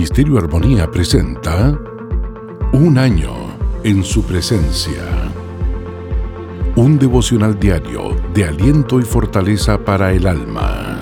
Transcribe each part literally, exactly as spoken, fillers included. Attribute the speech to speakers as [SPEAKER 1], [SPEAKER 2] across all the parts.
[SPEAKER 1] Ministerio Armonía presenta Un año en su presencia. Un devocional diario de aliento y fortaleza para el alma.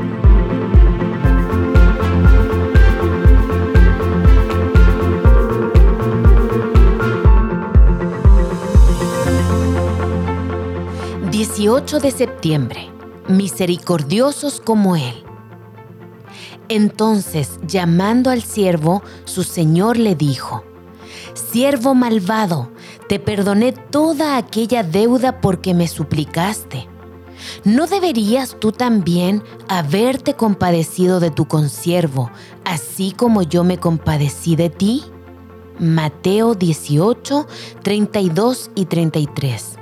[SPEAKER 2] dieciocho de septiembre. Misericordiosos como Él. Entonces, llamando al siervo, su señor le dijo: «Siervo malvado, te perdoné toda aquella deuda porque me suplicaste. ¿No deberías tú también haberte compadecido de tu consiervo, así como yo me compadecí de ti?» Mateo dieciocho, treinta y dos y treinta y tres.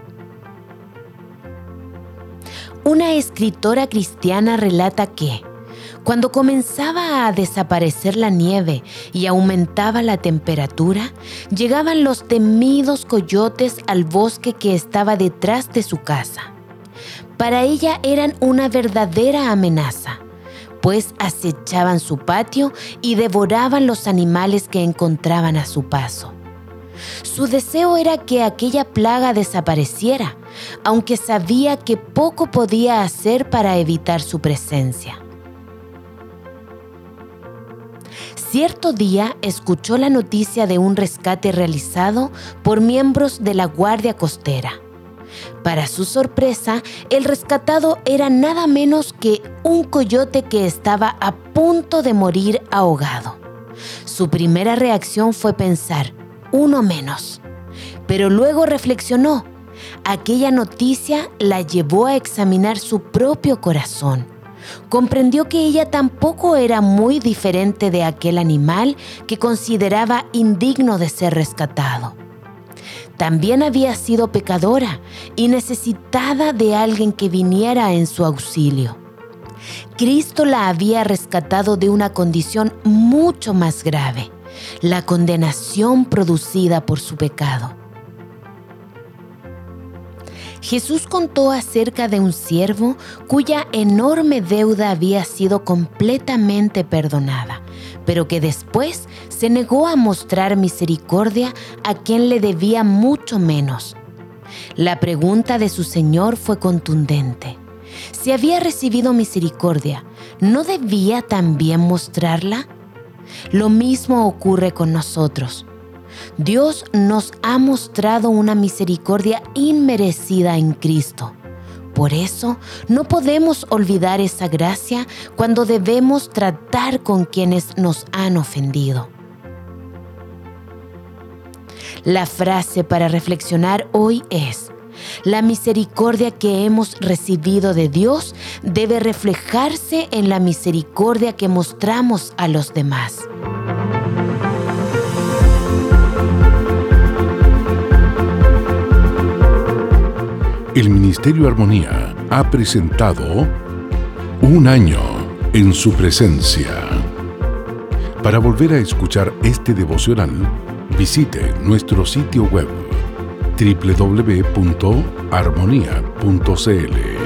[SPEAKER 2] Una escritora cristiana relata que, cuando comenzaba a desaparecer la nieve y aumentaba la temperatura, llegaban los temidos coyotes al bosque que estaba detrás de su casa. Para ella eran una verdadera amenaza, pues acechaban su patio y devoraban los animales que encontraban a su paso. Su deseo era que aquella plaga desapareciera, aunque sabía que poco podía hacer para evitar su presencia. Cierto día escuchó la noticia de un rescate realizado por miembros de la Guardia Costera. Para su sorpresa, el rescatado era nada menos que un coyote que estaba a punto de morir ahogado. Su primera reacción fue pensar: uno menos. Pero luego reflexionó. Aquella noticia la llevó a examinar su propio corazón. Comprendió que ella tampoco era muy diferente de aquel animal que consideraba indigno de ser rescatado. También había sido pecadora y necesitada de alguien que viniera en su auxilio. Cristo la había rescatado de una condición mucho más grave: la condenación producida por su pecado. Jesús contó acerca de un siervo cuya enorme deuda había sido completamente perdonada, pero que después se negó a mostrar misericordia a quien le debía mucho menos. La pregunta de su señor fue contundente: si había recibido misericordia, ¿no debía también mostrarla? Lo mismo ocurre con nosotros. Dios nos ha mostrado una misericordia inmerecida en Cristo. Por eso, no podemos olvidar esa gracia cuando debemos tratar con quienes nos han ofendido. La frase para reflexionar hoy es: la misericordia que hemos recibido de Dios debe reflejarse en la misericordia que mostramos a los demás.
[SPEAKER 1] El Ministerio Armonía ha presentado Un año en su presencia. Para volver a escuchar este devocional, visite nuestro sitio web doble u doble u doble u punto armonía punto c l.